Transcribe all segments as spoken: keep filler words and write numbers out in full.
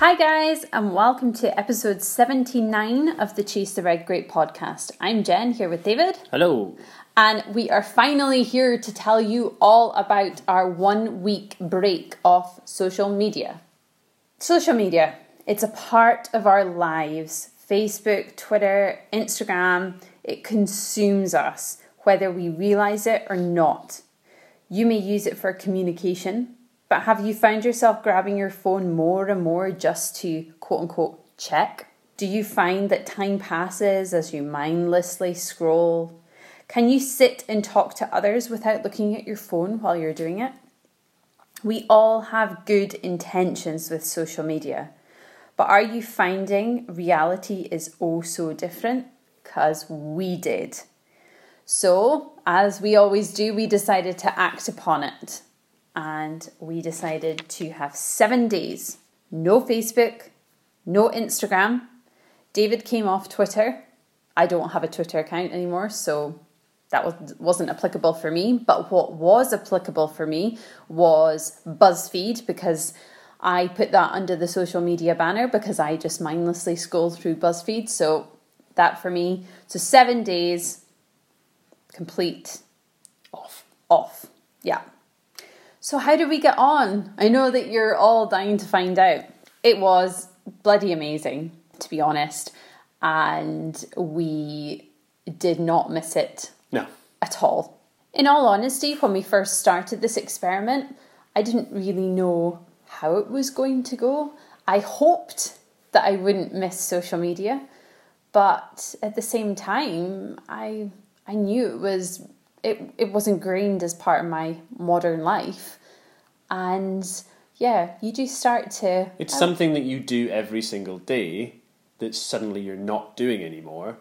Hi guys, and welcome to episode seventy-nine of the Chase the Red Grape podcast. I'm Jen, here with David. Hello. And we are finally here to tell you all about our one week break off social media. Social media, it's a part of our lives. Facebook, Twitter, Instagram, it consumes us, whether we realize it or not. You may use it for communication, but have you found yourself grabbing your phone more and more just to quote-unquote check? Do you find that time passes as you mindlessly scroll? Can you sit and talk to others without looking at your phone while you're doing it? We all have good intentions with social media, but are you finding reality is oh so different? Because we did. So, as we always do, we decided to act upon it. And we decided to have seven days, no Facebook, no Instagram. David came off Twitter. I don't have a Twitter account anymore, so that was, wasn't applicable for me. But what was applicable for me was BuzzFeed, because I put that under the social media banner because I just mindlessly scroll through BuzzFeed. So that for me, so seven days, complete. Off. Off, yeah. So how did we get on? I know that you're all dying to find out. It was bloody amazing, to be honest. And we did not miss it No. at all. In all honesty, when we first started this experiment, I didn't really know how it was going to go. I hoped that I wouldn't miss social media. But at the same time, I I knew it was... It, it was ingrained as part of my modern life. And yeah, you do start to... It's something that you do every single day that suddenly you're not doing anymore.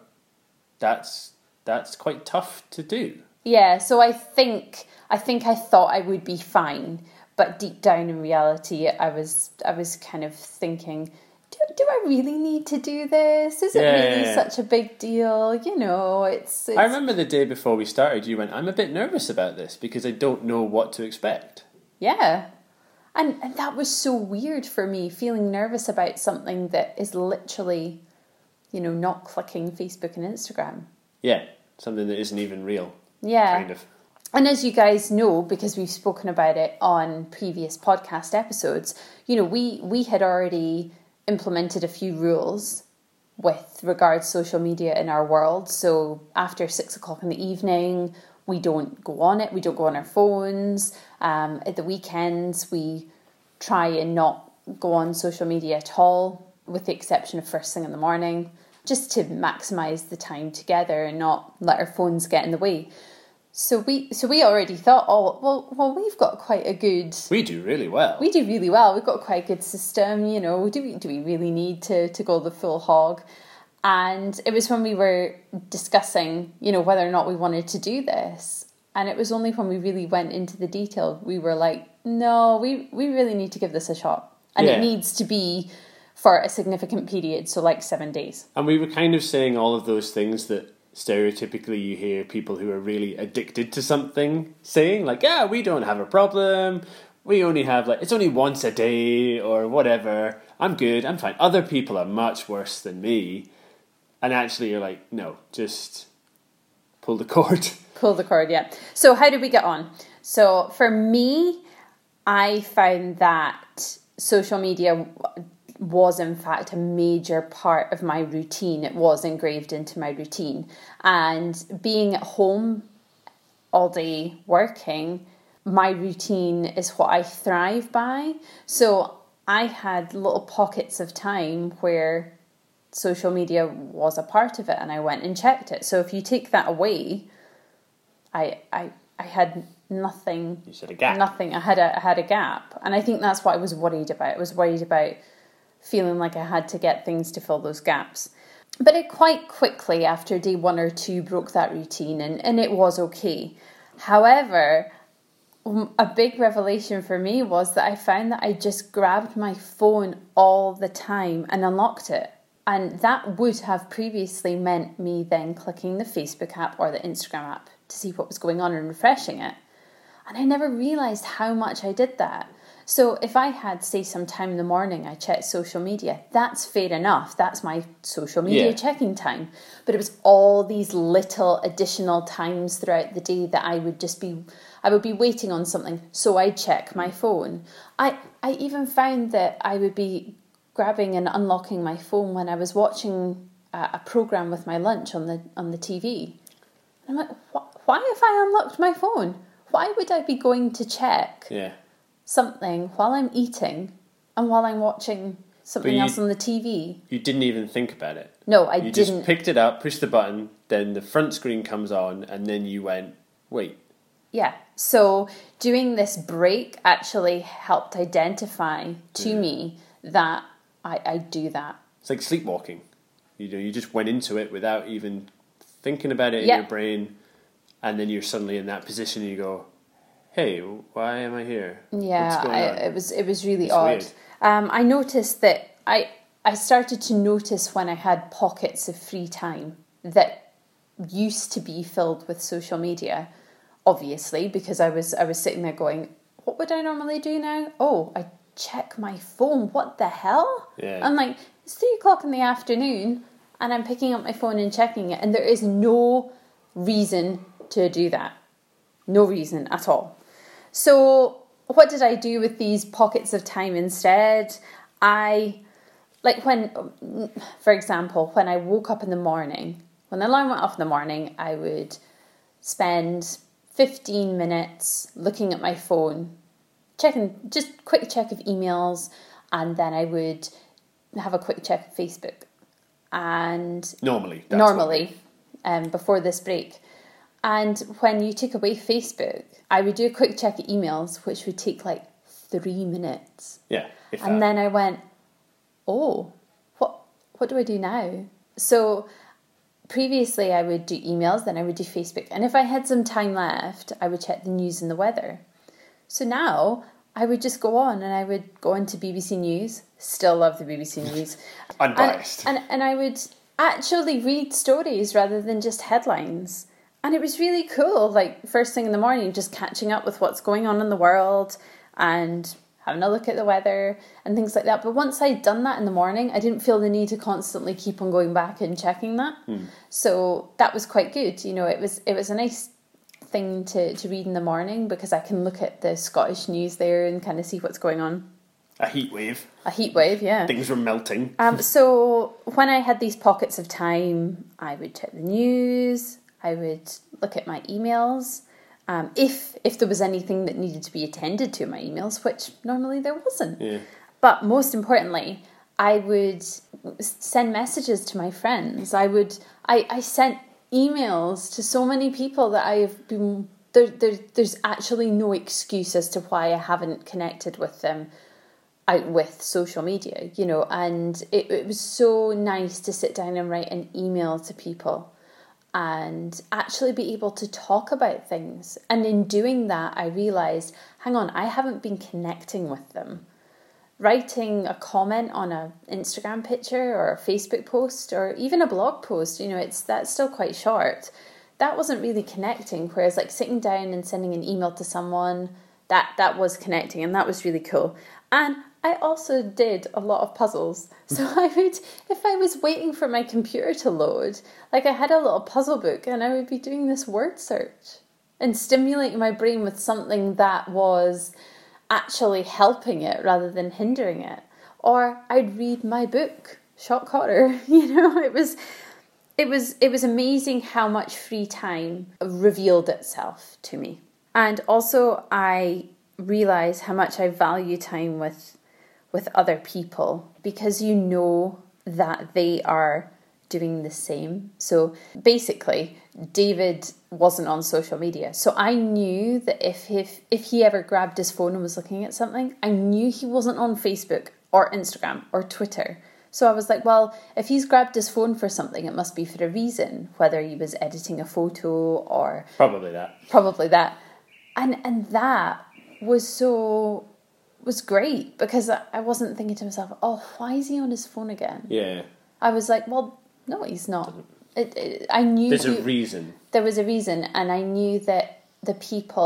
That's that's quite tough to do. Yeah, so I think I think I thought I would be fine. But deep down in reality, I was I was kind of thinking... Do, do I really need to do this? Is it Yeah, really yeah. such a big deal? You know, it's, it's... I remember the day before we started, you went, I'm a bit nervous about this because I don't know what to expect. Yeah. And, and that was so weird for me, feeling nervous about something that is literally, you know, not clicking Facebook and Instagram. Yeah, something that isn't even real. Yeah. Kind of. And as you guys know, because we've spoken about it on previous podcast episodes, you know, we, we had already... implemented a few rules with regards social media in our world. So after six o'clock in the evening, we don't go on it. We don't go on our phones. Um, at the weekends, we try and not go on social media at all, with the exception of first thing in the morning, just to maximise the time together and not let our phones get in the way. So we so we already thought, oh, well, well, we've got quite a good... We do really well. We do really well. We've got quite a good system, you know. Do we do we really need to, to go the full hog? And it was when we were discussing, you know, whether or not we wanted to do this. And it was only when we really went into the detail, we were like, no, we, we really need to give this a shot. And Yeah. it needs to be for a significant period, so like seven days. And we were kind of saying all of those things that stereotypically you hear people who are really addicted to something saying, like, yeah, we don't have a problem, we only have, like, it's only once a day or whatever, I'm good, I'm fine, other people are much worse than me. And actually you're like, no, just pull the cord. Pull the cord, yeah. So how did we get on? So for me, I found that social media was in fact a major part of my routine. It was engraved into my routine. And being at home all day working, my routine is what I thrive by. So I had little pockets of time where social media was a part of it and I went and checked it. So if you take that away, I I I had nothing. You said a gap. Nothing. I had a I had a gap. And I think that's what I was worried about. I was worried about feeling like I had to get things to fill those gaps. But it quite quickly, after day one or two, broke that routine, and, and it was okay. However, a big revelation for me was that I found that I just grabbed my phone all the time and unlocked it. And that would have previously meant me then clicking the Facebook app or the Instagram app to see what was going on and refreshing it. And I never realised how much I did that. So if I had, say, some time in the morning, I checked social media, that's fair enough. That's my social media Yeah. checking time. But it was all these little additional times throughout the day that I would just be, I would be waiting on something, so I'd check my phone. I, I even found that I would be grabbing and unlocking my phone when I was watching a, a program with my lunch on the on the T V. And I'm like, why have I unlocked my phone? Why would I be going to check Yeah. something while I'm eating and while I'm watching something But you- else on the T V? You didn't even think about it. No, I You didn't. just picked it up, pushed the button, then the front screen comes on, and then you went, wait. Yeah. So doing this break actually helped identify to Yeah. me that I, I do that. It's like sleepwalking. You know, you just went into it without even thinking about it in Yep. your brain, and then you're suddenly in that position and you go, hey, why am I here? Yeah, What's going I, on? it was it was really It's odd. weird. Um, I noticed that I I started to notice when I had pockets of free time that used to be filled with social media. Obviously, because I was I was sitting there going, what would I normally do now? Oh, I check my phone. What the hell? Yeah. I'm like, it's three o'clock in the afternoon, and I'm picking up my phone and checking it, and there is no reason to do that. No reason at all. So what did I do with these pockets of time instead? I, like when, for example, when I woke up in the morning, when the alarm went off in the morning, I would spend fifteen minutes looking at my phone, checking, just quick check of emails, and then I would have a quick check of Facebook. And Normally. That's what normally, um, before this break. And when you took away Facebook, I would do a quick check of emails, which would take like three minutes. Yeah. If And that. then I went, oh, what what do I do now? So previously I would do emails, then I would do Facebook. And if I had some time left, I would check the news and the weather. So now I would just go on and I would go into B B C News. Still love the B B C News. Unbiased. And, and, and I would actually read stories rather than just headlines. And it was really cool, like first thing in the morning, just catching up with what's going on in the world and having a look at the weather and things like that. But once I'd done that in the morning, I didn't feel the need to constantly keep on going back and checking that. Hmm. So that was quite good. You know, it was it was a nice thing to, to read in the morning because I can look at the Scottish news there and kind of see what's going on. A heat wave. A heat wave, yeah. Things were melting. Um, so when I had these pockets of time, I would check the news, I would look at my emails, um, if if there was anything that needed to be attended to in my emails, which normally there wasn't. Yeah. But most importantly, I would send messages to my friends. I would I, I sent emails to so many people that I have been there, there there's actually no excuse as to why I haven't connected with them out with social media, you know, and it, it was so nice to sit down and write an email to people and actually be able to talk about things. And in doing that, I realised, hang on, I haven't been connecting with them. Writing a comment on a Instagram picture or a Facebook post or even a blog post, you know, it's that's still quite short. That wasn't really connecting, whereas like sitting down and sending an email to someone, that that was connecting, and that was really cool. And I also did a lot of puzzles. So I would, if I was waiting for my computer to load, like I had a little puzzle book and I would be doing this word search and stimulating my brain with something that was actually helping it rather than hindering it. Or I'd read my book, Shock Horror. You know, it was it was it was amazing how much free time revealed itself to me. And also I realised how much I value time with with other people, because you know that they are doing the same. So basically, David wasn't on social media. So I knew that if, if, if he ever grabbed his phone and was looking at something, I knew he wasn't on Facebook or Instagram or Twitter. So I was like, well, if he's grabbed his phone for something, it must be for a reason, whether he was editing a photo or... Probably that. Probably that. And and that was so... was great, because I wasn't thinking to myself, oh, why is he on his phone again? Yeah. I was like, well, no, he's not. It, it, I knew There's he, a reason. there was a reason, and I knew that the people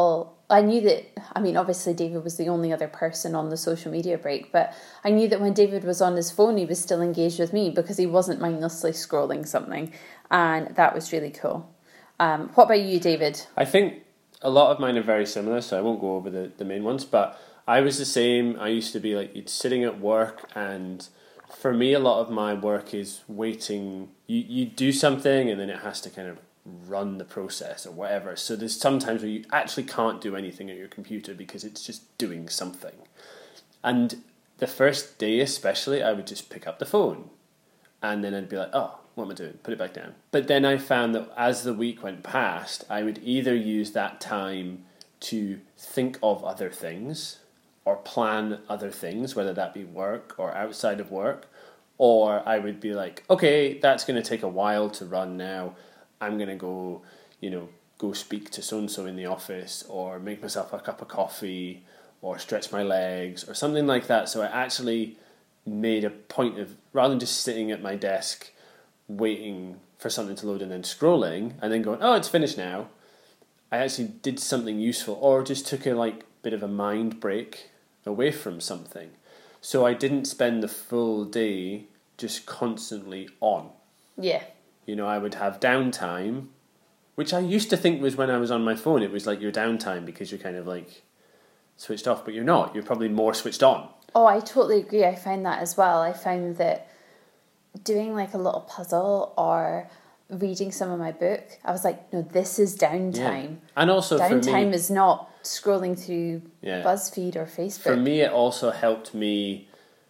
I knew that, I mean, obviously David was the only other person on the social media break, but I knew that when David was on his phone, he was still engaged with me because he wasn't mindlessly scrolling something. And that was really cool. Um, what about you, David? I think a lot of mine are very similar, so I won't go over the, the main ones, but I was the same. I used to be like sitting at work, and for me, a lot of my work is waiting. You, you do something, and then it has to kind of run the process or whatever. So there's sometimes where you actually can't do anything at your computer because it's just doing something. And the first day especially, I would just pick up the phone and then I'd be like, oh, what am I doing? Put it back down. But then I found that as the week went past, I would either use that time to think of other things or plan other things, whether that be work or outside of work, or I would be like, okay, that's going to take a while to run now. I'm going to go, you know, go speak to so-and-so in the office or make myself a cup of coffee or stretch my legs or something like that. So I actually made a point of, rather than just sitting at my desk waiting for something to load and then scrolling and then going, oh, it's finished now, I actually did something useful or just took a like bit of a mind break away from something. So I didn't spend the full day just constantly on. Yeah. You know, I would have downtime, which I used to think was when I was on my phone. It was like your downtime because you're kind of like switched off, but you're not. You're probably more switched on. Oh, I totally agree. I found that as well. I found that doing like a little puzzle or reading some of my book, I was like, no, this is downtime. Yeah. And also downtime for me, is not scrolling through yeah. BuzzFeed or Facebook. For me, it also helped me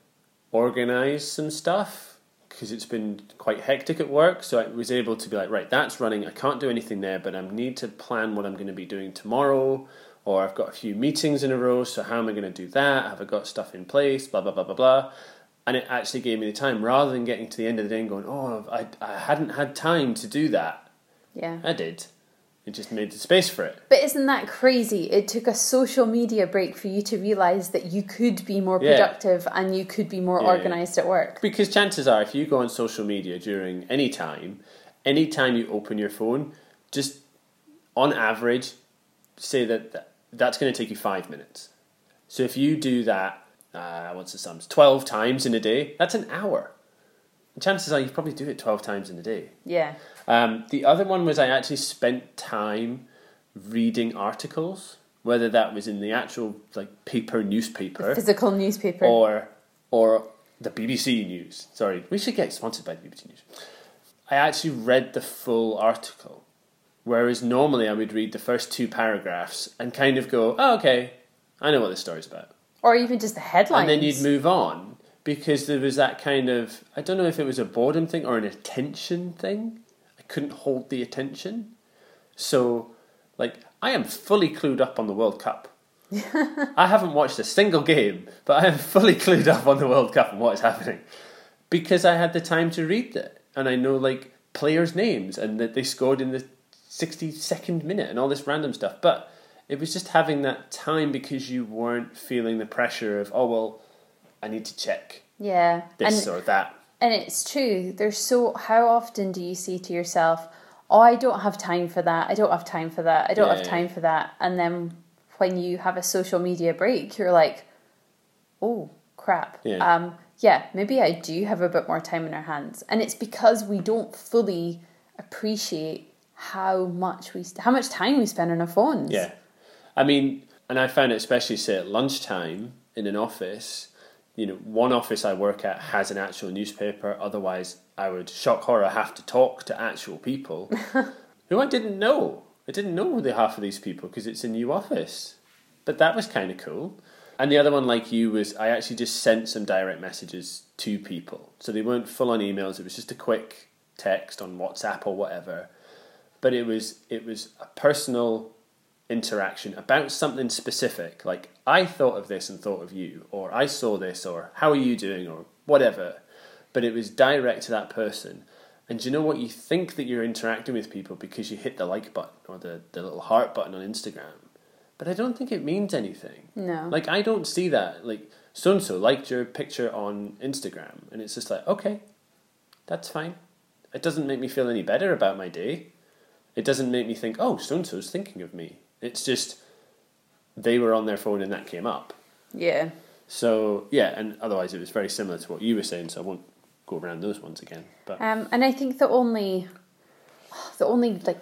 organise some stuff because it's been quite hectic at work. So I was able to be like, right, that's running. I can't do anything there, but I need to plan what I'm going to be doing tomorrow. Or I've got a few meetings in a row, so how am I going to do that? Have I got stuff in place? Blah, blah, blah, blah, blah. And it actually gave me the time, rather than getting to the end of the day and going, oh, I, I hadn't had time to do that. Yeah. I did. It just made the space for it. But isn't that crazy? It took a social media break for you to realise that you could be more Yeah. productive and you could be more Yeah, organised yeah. at work. Because chances are, if you go on social media during any time, any time you open your phone, just on average, say that th- that's going to take you five minutes. So if you do that, uh, what's the sums? twelve times in a day, that's an hour. And chances are you probably do it twelve times in a day. Yeah. Um, the other one was I actually spent time reading articles, whether that was in the actual like paper newspaper, The physical newspaper, or or the B B C News. Sorry, we should get sponsored by the B B C News. I actually read the full article, whereas normally I would read the first two paragraphs and kind of go, oh, okay, I know what this story's about. or even just the headlines. And then you'd move on because there was that kind of, I don't know if it was a boredom thing or an attention thing. I couldn't hold the attention. So, like, I am fully clued up on the World Cup. I haven't watched a single game, but I am fully clued up on the World Cup and what is happening. Because I had the time to read it. And I know, like, players' names and that they scored in the sixty-second minute and all this random stuff. But it was just having that time because you weren't feeling the pressure of, oh, well, I need to check Yeah. this and, or that. And it's true. There's so, how often do you say to yourself, oh, I don't have time for that. I don't have time for that. I don't Yeah, have yeah. time for that. And then when you have a social media break, you're like, oh, crap. Yeah. Um, yeah, maybe I do have a bit more time in our hands. And it's because we don't fully appreciate how much we, how much time we spend on our phones. Yeah. I mean, and I found it especially, say, at lunchtime in an office, you know, one office I work at has an actual newspaper. Otherwise, I would, shock horror, have to talk to actual people who I didn't know. I didn't know the half of these people because it's a new office. But that was kind of cool. And the other one, like you, was I actually just sent some direct messages to people. So they weren't full-on emails. It was just a quick text on WhatsApp or whatever. But it was it was a personal interaction about something specific. Like, I thought of this and thought of you. Or I saw this. Or how are you doing? Or whatever. But it was direct to that person. And do you know what? You think that you're interacting with people because you hit the like button or the, the little heart button on Instagram. But I don't think it means anything. No. Like, I don't see that. Like, so-and-so liked your picture on Instagram. And it's just like, okay, that's fine. It doesn't make me feel any better about my day. It doesn't make me think, oh, so-and-so's thinking of me. It's just, they were on their phone and that came up. Yeah. So, yeah, and otherwise it was very similar to what you were saying, so I won't go around those ones again. But um, and I think the only, the only like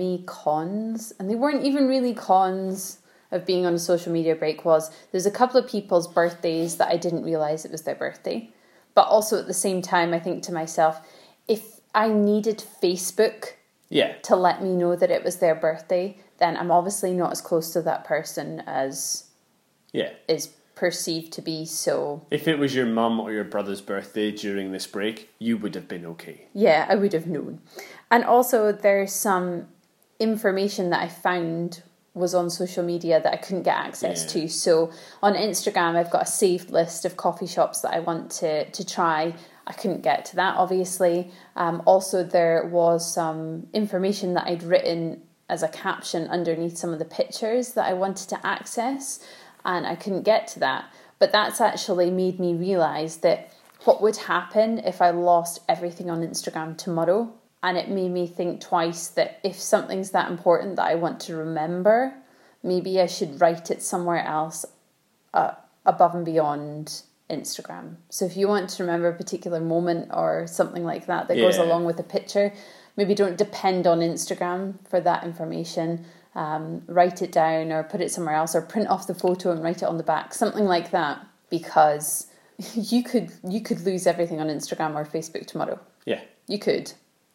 semi-cons, and they weren't even really cons of being on a social media break, was there's a couple of people's birthdays that I didn't realise it was their birthday. But also at the same time, I think to myself, if I needed Facebook yeah. to let me know that it was their birthday, then I'm obviously not as close to that person as yeah. is perceived to be. So if it was your mum or your brother's birthday during this break, you would have been okay. Yeah, I would have known. And also there's some information that I found was on social media that I couldn't get access yeah. to. So on Instagram, I've got a saved list of coffee shops that I want to, to try. I couldn't get to that, obviously. Um, also, there was some information that I'd written as a caption underneath some of the pictures that I wanted to access, and I couldn't get to that. But that's actually made me realise that what would happen if I lost everything on Instagram tomorrow. And it made me think twice that if something's that important that I want to remember, maybe I should write it somewhere else uh, above and beyond Instagram. So if you want to remember a particular moment or something like that that yeah. goes along with a picture, maybe don't depend on Instagram for that information. Um, write it down or put it somewhere else, or print off the photo and write it on the back, something like that, because you could you could lose everything on Instagram or Facebook tomorrow. Yeah. You could.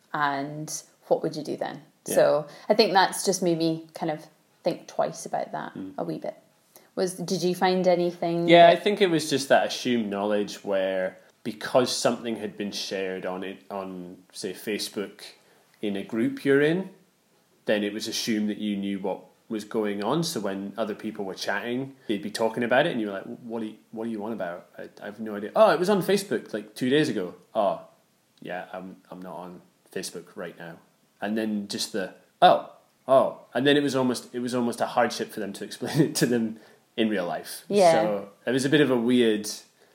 And what would you do then? Yeah. So I think that's just made me kind of think twice about that mm. a wee bit. Was did you find anything? Yeah, that... I think it was just that assumed knowledge where because something had been shared on it on say Facebook in a group you're in, then it was assumed that you knew what was going on. So when other people were chatting, they'd be talking about it, and you were like, "What do you, what are you on about? I, I have no idea." Oh, it was on Facebook like two days ago. Oh, yeah, I'm I'm not on Facebook right now. And then just the oh oh, and then it was almost it was almost a hardship for them to explain it to them in real life. Yeah. So it was a bit of a weird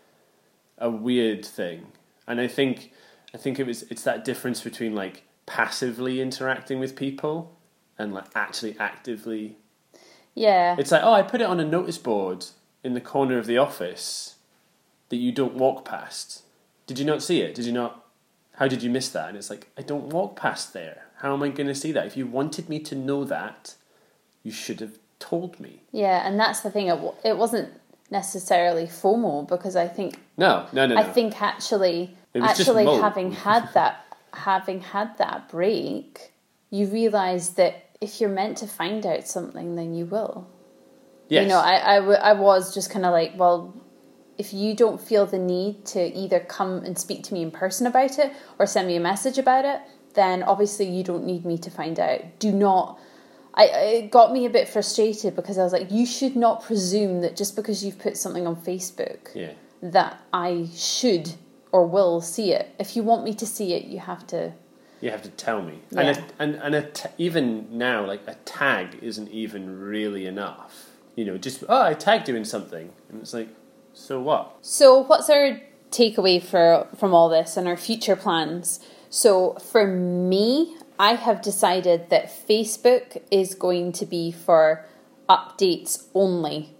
a weird thing, and I think I think it was it's that difference between like passively interacting with people and like actually actively. Yeah. It's like, oh, I put it on a notice board in the corner of the office that you don't walk past. Did you not see it? Did you not? How did you miss that? And it's like, I don't walk past there. How am I going to see that? If you wanted me to know that, you should have told me. Yeah, and that's the thing. It, it wasn't necessarily FOMO, because I think... No, no, no, no. I think actually, actually having had that, having had that break, you realise that if you're meant to find out something, then you will. Yes. You know, I, I, w- I was just kind of like, well... if you don't feel the need to either come and speak to me in person about it or send me a message about it, then obviously you don't need me to find out. Do not... I, it got me a bit frustrated because I was like, you should not presume that just because you've put something on Facebook yeah. that I should or will see it. If you want me to see it, you have to... You have to tell me. Yeah. And, a, and, and a t- even now, like, a tag isn't even really enough. You know, just, oh, I tagged you in something. And it's like... So what? So what's our takeaway for from all this and our future plans? So for me, I have decided that Facebook is going to be for updates only.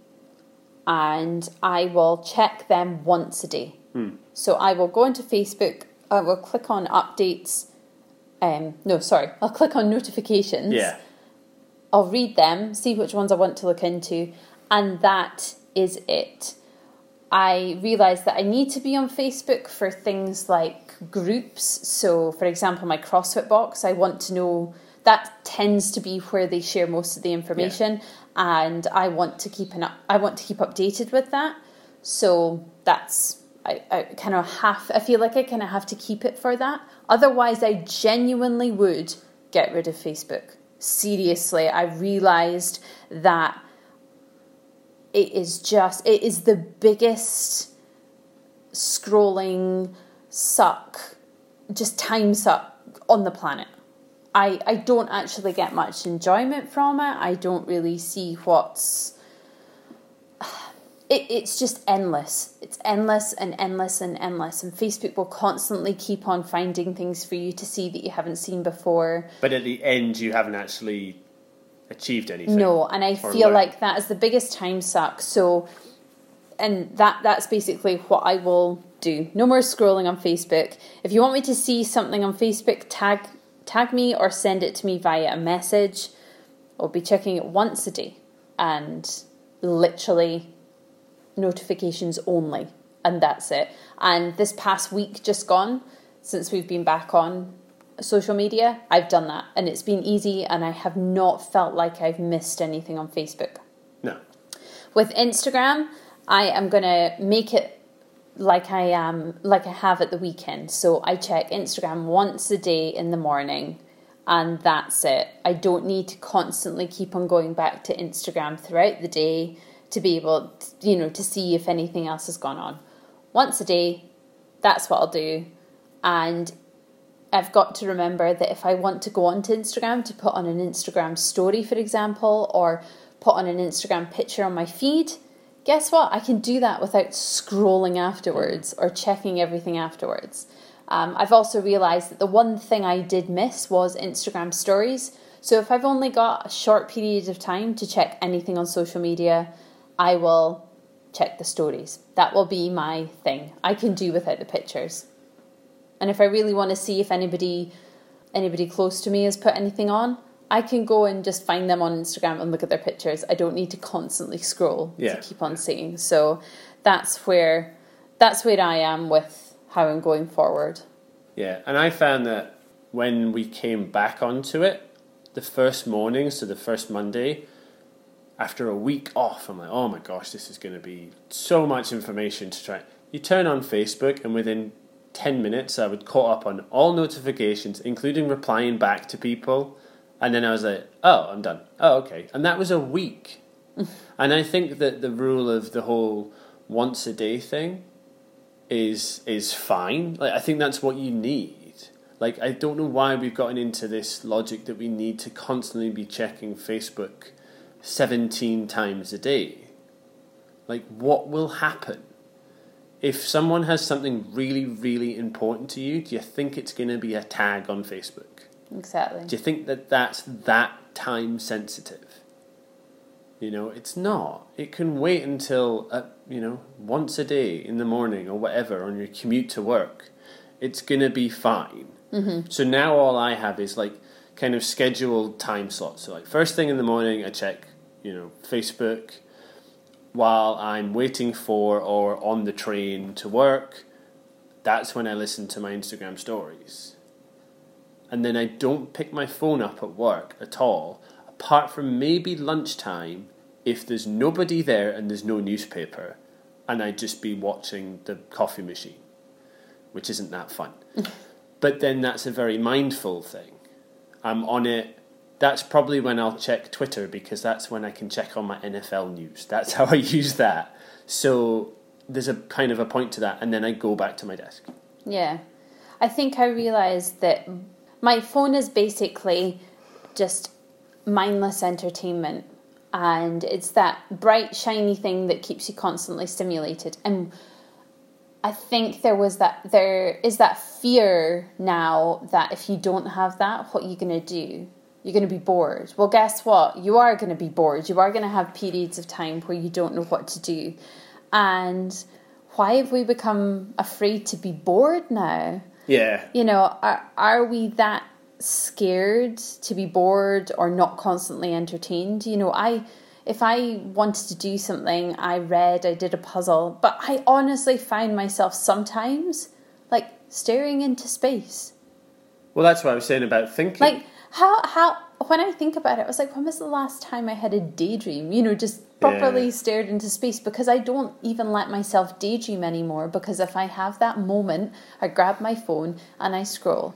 And I will check them once a day. Hmm. So I will go into Facebook, I will click on updates. Um, no, sorry, I'll click on notifications. Yeah. I'll read them, see which ones I want to look into. And that is it. I realised that I need to be on Facebook for things like groups. So, for example, my CrossFit box, I want to know, that tends to be where they share most of the information, yeah. and I want to keep an I want to keep updated with that. So that's I, I kind of have. I feel like I kind of have to keep it for that. Otherwise, I genuinely would get rid of Facebook. Seriously, I realised that. It is just, it is the biggest scrolling suck, just time suck on the planet. I, I don't actually get much enjoyment from it. I don't really see what's... It, it's just endless. It's endless and endless and endless. And Facebook will constantly keep on finding things for you to see that you haven't seen before. But at the end, you haven't actually achieved anything. No, and I feel learned. like that is the biggest time suck. So, and that that's basically what I will do. No more scrolling on Facebook. If you want me to see something on Facebook, tag tag me or send it to me via a message. I'll be checking it once a day, and literally notifications only, and that's it. And this past week just gone, since we've been back on social media, I've done that, and it's been easy, and I have not felt like I've missed anything on Facebook. No. With Instagram, I am gonna make it like I am, like I have at the weekend. So I check Instagram once a day in the morning, and that's it. I don't need to constantly keep on going back to Instagram throughout the day to be able to, you know, to see if anything else has gone on. Once a day, that's what I'll do. And I've got to remember that if I want to go onto Instagram to put on an Instagram story, for example, or put on an Instagram picture on my feed, guess what? I can do that without scrolling afterwards or checking everything afterwards. Um, I've also realised that the one thing I did miss was Instagram stories. So if I've only got a short period of time to check anything on social media, I will check the stories. That will be my thing. I can do without the pictures. And if I really want to see if anybody anybody close to me has put anything on, I can go and just find them on Instagram and look at their pictures. I don't need to constantly scroll yeah. to keep on seeing. So that's where that's where I am with how I'm going forward. Yeah, and I found that when we came back onto it, the first morning, so the first Monday, after a week off, I'm like, oh my gosh, this is going to be so much information to try. You turn on Facebook, and within ten minutes, I would caught up on all notifications, including replying back to people. And then I was like, oh, I'm done. Oh, okay. And that was a week. And I think that the rule of the whole once a day thing is is fine. Like, I think that's what you need. Like, I don't know why we've gotten into this logic that we need to constantly be checking Facebook seventeen times a day. Like, what will happen? If someone has something really, really important to you, do you think it's going to be a tag on Facebook? Exactly. Do you think that that's that time sensitive? You know, it's not. It can wait until, uh, you know, once a day in the morning or whatever on your commute to work. It's going to be fine. Mm-hmm. So now all I have is like kind of scheduled time slots. So like first thing in the morning, I check, you know, Facebook. While I'm waiting for or on the train to work, that's when I listen to my Instagram stories. And then I don't pick my phone up at work at all, apart from maybe lunchtime, if there's nobody there and there's no newspaper, and I'd just be watching the coffee machine, which isn't that fun. But then that's a very mindful thing. I'm on it. That's probably when I'll check Twitter, because that's when I can check on my N F L news. That's how I use that. So there's a kind of a point to that, and then I go back to my desk. Yeah. I think I realised that my phone is basically just mindless entertainment, and it's that bright, shiny thing that keeps you constantly stimulated. And I think there was that, there is that fear now that if you don't have that, what are you going to do? You're going to be bored. Well, guess what? You are going to be bored. You are going to have periods of time where you don't know what to do. And why have we become afraid to be bored now? Yeah. You know, are, are we that scared to be bored or not constantly entertained? You know, I, if I wanted to do something, I read, I did a puzzle, but I honestly find myself sometimes like staring into space. Well, that's what I was saying about thinking. Like, How, how, when I think about it, I was like, when was the last time I had a daydream? You know, just properly yeah. stared into space, because I don't even let myself daydream anymore, because if I have that moment, I grab my phone and I scroll.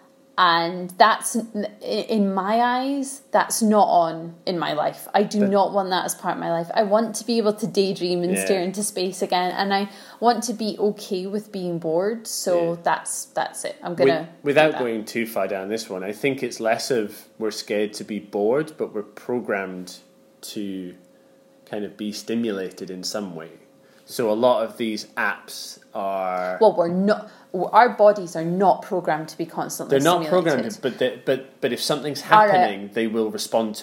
And that's, in my eyes, that's not on in my life. I do but, not want that as part of my life. I want to be able to daydream and yeah. stare into space again. And I want to be okay with being bored. So yeah. that's that's it. I'm going to... With, without going too far down this one, I think it's less of we're scared to be bored, but we're programmed to kind of be stimulated in some way. So a lot of these apps are... Well, we're not... Our bodies are not programmed to be constantly They're not stimulated. programmed, but they, but but if something's happening, right. they will respond to it.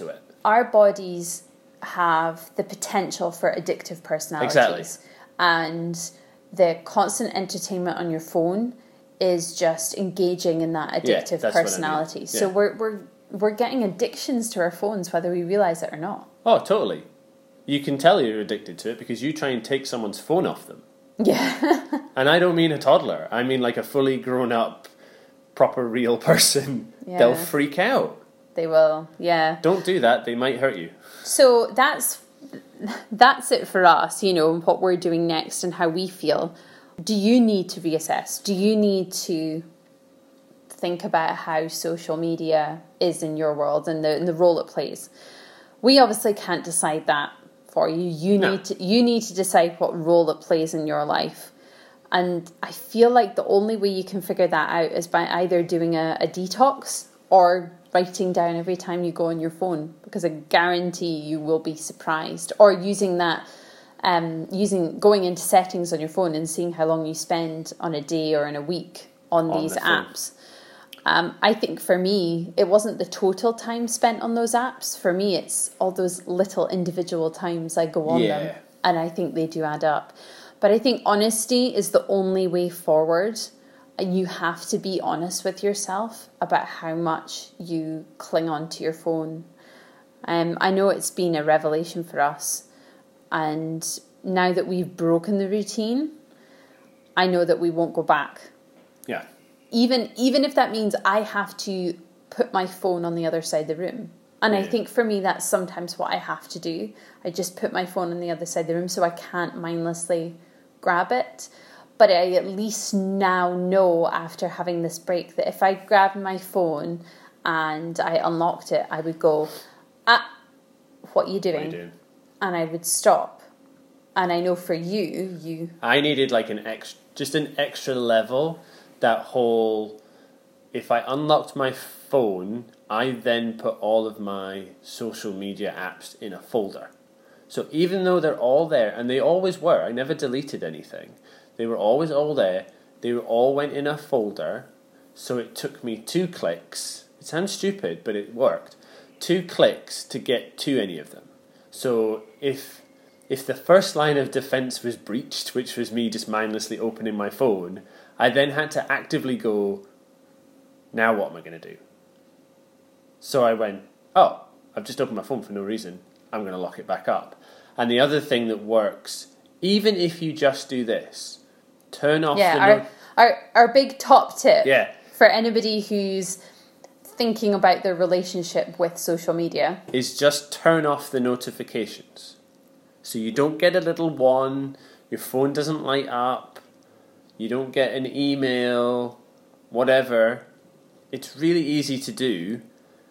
our bodies have the potential for addictive personalities. Exactly. And the constant entertainment on your phone is just engaging in that addictive yeah, personality. I mean. yeah. So we're we're we're getting addictions to our phones whether we realise it or not. Oh, totally. You can tell you're addicted to it because you try and take someone's phone off them. Yeah. And I don't mean a toddler. I mean like a fully grown up, proper real person. Yeah. They'll freak out. They will, yeah. Don't do that. They might hurt you. So that's that's it for us, you know, what we're doing next and how we feel. Do you need to reassess? Do you need to think about how social media is in your world and the, and the role it plays? We obviously can't decide that for you. You no. need to you need to decide what role it plays in your life. And I feel like the only way you can figure that out is by either doing a, a detox or writing down every time you go on your phone, because I guarantee you will be surprised. Or using that, um, using going into settings on your phone and seeing how long you spend on a day or in a week on, on these the apps. Um, I think for me, it wasn't the total time spent on those apps. For me, it's all those little individual times I go on yeah. them, and I think they do add up. But I think honesty is the only way forward. And you have to be honest with yourself about how much you cling on to your phone. Um, I know it's been a revelation for us. And now that we've broken the routine, I know that we won't go back. Yeah. Even even if that means I have to put my phone on the other side of the room. And yeah. I think for me, that's sometimes what I have to do. I just put my phone on the other side of the room so I can't mindlessly grab it. But I at least now know after having this break that if I grabbed my phone and I unlocked it, I would go, ah, what are you doing? What are you doing? And I would stop. And I know for you, you... I needed like an ex, just an extra level, that whole, if I unlocked my phone, I then put all of my social media apps in a folder. So even though they're all there, and they always were, I never deleted anything. They were always all there. They were all went in a folder. So it took me two clicks. It sounds stupid, but it worked. Two clicks to get to any of them. So if if the first line of defense was breached, which was me just mindlessly opening my phone, I then had to actively go, now what am I going to do? So I went, oh, I've just opened my phone for no reason. I'm going to lock it back up. And the other thing that works, even if you just do this, turn off yeah, the... our, no- our, our big top tip yeah. for anybody who's thinking about their relationship with social media is just turn off the notifications. So you don't get a little one, your phone doesn't light up, you don't get an email, whatever. It's really easy to do.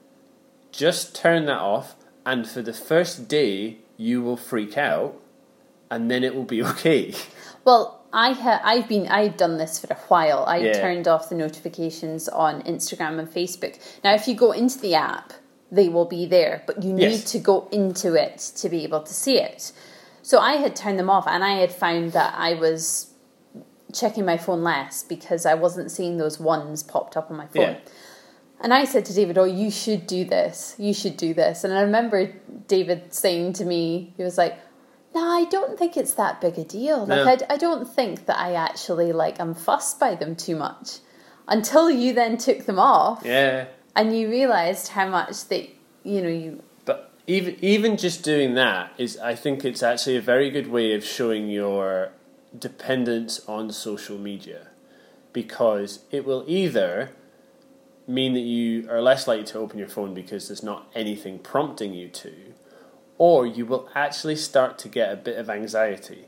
Just turn that off, and for the first day, you will freak out, and then it will be okay. Well, I ha- I've been I've done this for a while. I yeah. turned off the notifications on Instagram and Facebook. Now, if you go into the app, they will be there, but you need yes. to go into it to be able to see it. So I had turned them off, and I had found that I was checking my phone less because I wasn't seeing those ones popped up on my phone. Yeah. And I said to David, oh, you should do this. You should do this. And I remember David saying to me, he was like, no, I don't think it's that big a deal. No. Like, I, I don't think that I actually, like, I'm fussed by them too much. Until you then took them off. Yeah. And you realised how much that, you know, you... But even even just doing that is, I think it's actually a very good way of showing your dependence on social media. Because it will either mean that you are less likely to open your phone because there's not anything prompting you to, or you will actually start to get a bit of anxiety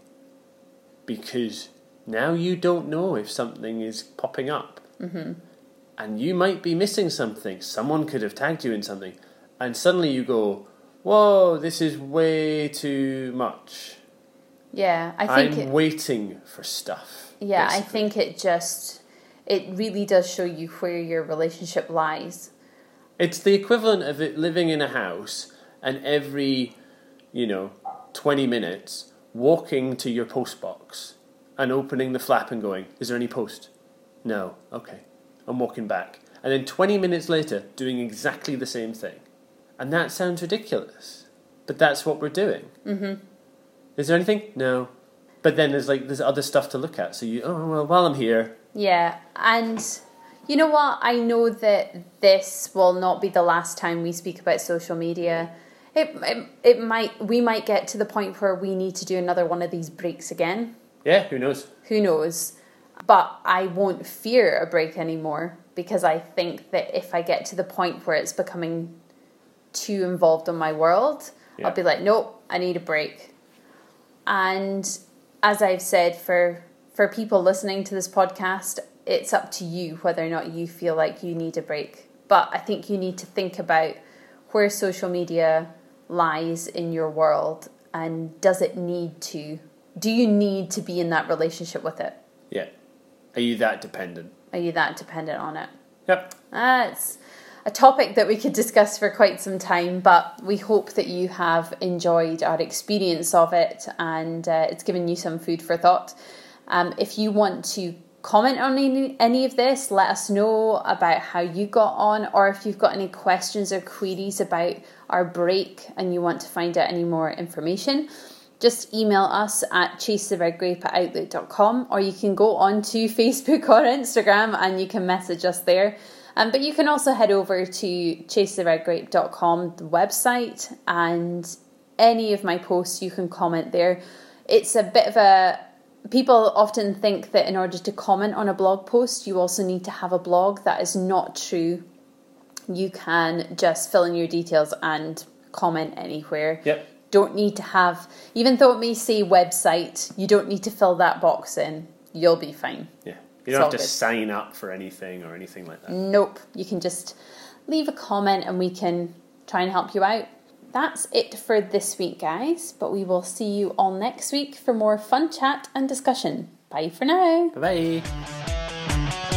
because now you don't know if something is popping up. Mm-hmm. And you might be missing something. Someone could have tagged you in something. And suddenly you go, whoa, this is way too much. Yeah, I think... I'm it, waiting for stuff. Yeah, basically. I think it just... It really does show you where your relationship lies. It's the equivalent of it living in a house and every, you know, twenty minutes walking to your post box and opening the flap and going, is there any post? No. Okay. I'm walking back. And then twenty minutes later doing exactly the same thing. And that sounds ridiculous. But that's what we're doing. Mm-hmm. Is there anything? No. But then there's like there's other stuff to look at. So you, oh, well, while I'm here. Yeah, and you know what? I know that this will not be the last time we speak about social media. It, it, it might, we might get to the point where we need to do another one of these breaks again. Yeah, who knows? Who knows? But I won't fear a break anymore, because I think that if I get to the point where it's becoming too involved in my world, yeah. I'll be like, nope, I need a break. And as I've said, for for people listening to this podcast, it's up to you whether or not you feel like you need a break. But I think you need to think about where social media lies in your world, and does it need to, do you need to be in that relationship with it? Yeah. Are you that dependent? Are you that dependent on it? Yep. Ah, it's a topic that we could discuss for quite some time, but we hope that you have enjoyed our experience of it, and uh, it's given you some food for thought. Um, if you want to comment on any, any of this, let us know about how you got on, or if you've got any questions or queries about our break and you want to find out any more information, just email us at chase the red grape at outlook dot com, or you can go on to Facebook or Instagram and you can message us there. Um, but you can also head over to chase the red grape dot com, the website, and any of my posts you can comment there. It's a bit of a... People often think that in order to comment on a blog post, you also need to have a blog. That is not true. You can just fill in your details and comment anywhere. Yep. Don't need to have, even though it may say website, you don't need to fill that box in. You'll be fine. Yeah. You don't have to good. sign up for anything or anything like that. Nope. You can just leave a comment and we can try and help you out. That's it for this week, guys. But we will see you all next week for more fun chat and discussion. Bye for now. Bye-bye.